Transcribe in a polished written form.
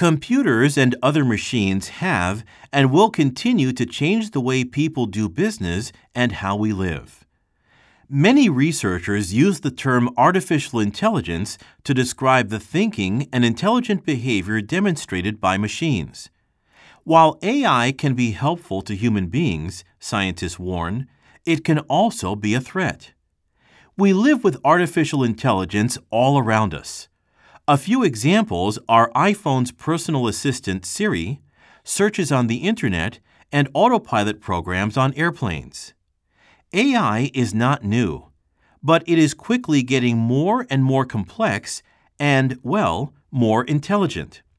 Computers and other machines have and will continue to change the way people do business and how we live. Many researchers use the term artificial intelligence to describe the thinking and intelligent behavior demonstrated by machines. While AI can be helpful to human beings, scientists warn, it can also be a threat. We live with artificial intelligence all around us. A few examples are iPhone's personal assistant Siri, searches on the Internet, and autopilot programs on airplanes. AI is not new, but it is quickly getting more and more complex and, well, more intelligent.